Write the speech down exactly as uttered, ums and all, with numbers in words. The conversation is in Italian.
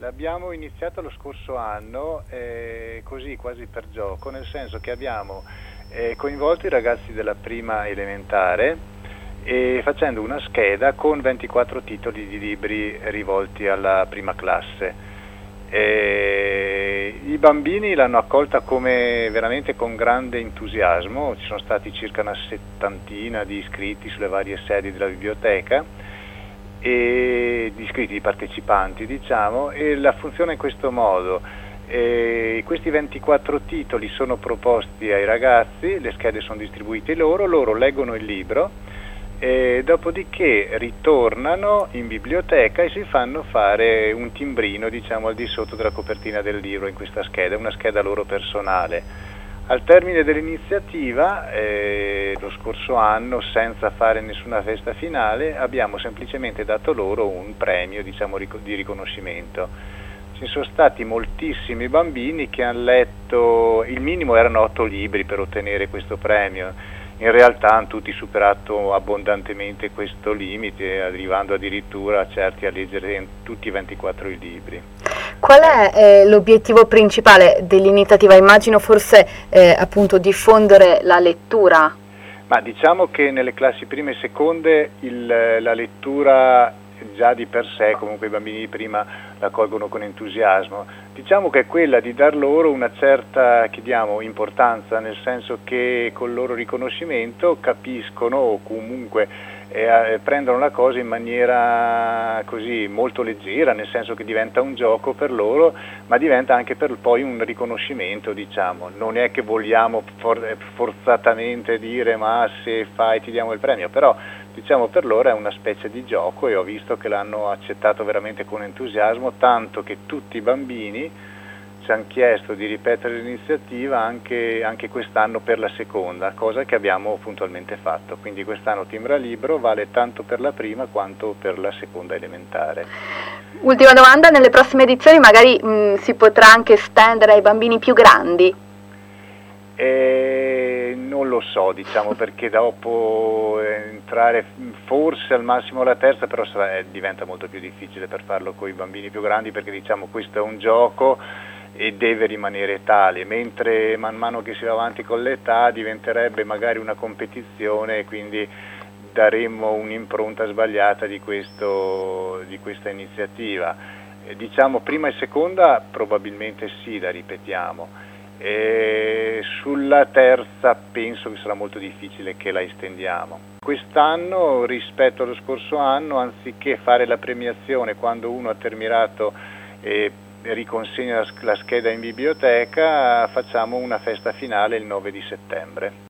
L'abbiamo iniziato lo scorso anno, eh, così quasi per gioco, nel senso che abbiamo eh, coinvolto i ragazzi della prima elementare e facendo una scheda con ventiquattro titoli di libri rivolti alla prima classe. Eh, I bambini l'hanno accolta come veramente con grande entusiasmo, ci sono stati circa una settantina di iscritti sulle varie sedi della biblioteca, e di iscritti, di partecipanti diciamo, e la funziona in questo modo. E questi ventiquattro titoli sono proposti ai ragazzi, le schede sono distribuite loro, loro leggono il libro e dopodiché ritornano in biblioteca e si fanno fare un timbrino diciamo al di sotto della copertina del libro in questa scheda, una scheda loro personale. Al termine dell'iniziativa, eh, lo scorso anno, senza fare nessuna festa finale, abbiamo semplicemente dato loro un premio, diciamo, di riconoscimento. Ci sono stati moltissimi bambini che hanno letto, il minimo erano otto libri per ottenere questo premio. In realtà hanno tutti superato abbondantemente questo limite, arrivando addirittura certi a leggere tutti e ventiquattro i libri. Qual è eh, l'obiettivo principale dell'iniziativa? Immagino forse eh, appunto diffondere la lettura. Ma diciamo che nelle classi prime e seconde il, la lettura già di per sé, comunque i bambini di prima la colgono con entusiasmo. Diciamo che è quella di dar loro una certa, chiediamo, importanza, nel senso che col loro riconoscimento capiscono o comunque eh, prendono la cosa in maniera così molto leggera, nel senso che diventa un gioco per loro, ma diventa anche per poi un riconoscimento, diciamo. Non è che vogliamo for- forzatamente dire ma se fai ti diamo il premio, però diciamo per loro è una specie di gioco e ho visto che l'hanno accettato veramente con entusiasmo, tanto che tutti i bambini ci hanno chiesto di ripetere l'iniziativa anche, anche quest'anno per la seconda, cosa che abbiamo puntualmente fatto. Quindi quest'anno Timbra Libro vale tanto per la prima quanto per la seconda elementare. Ultima domanda, nelle prossime edizioni magari mh, si potrà anche estendere ai bambini più grandi? Eh, non lo so, diciamo, perché dopo entrare forse al massimo alla terza, però sarà, eh, diventa molto più difficile per farlo con i bambini più grandi, perché diciamo questo è un gioco e deve rimanere tale, mentre man mano che si va avanti con l'età diventerebbe magari una competizione e quindi daremmo un'impronta sbagliata di, questo, di questa iniziativa. Eh, diciamo prima e seconda probabilmente sì, la ripetiamo. E sulla terza penso che sarà molto difficile che la estendiamo. Quest'anno rispetto allo scorso anno, anziché fare la premiazione quando uno ha terminato e riconsegna la scheda in biblioteca, facciamo una festa finale il nove di settembre.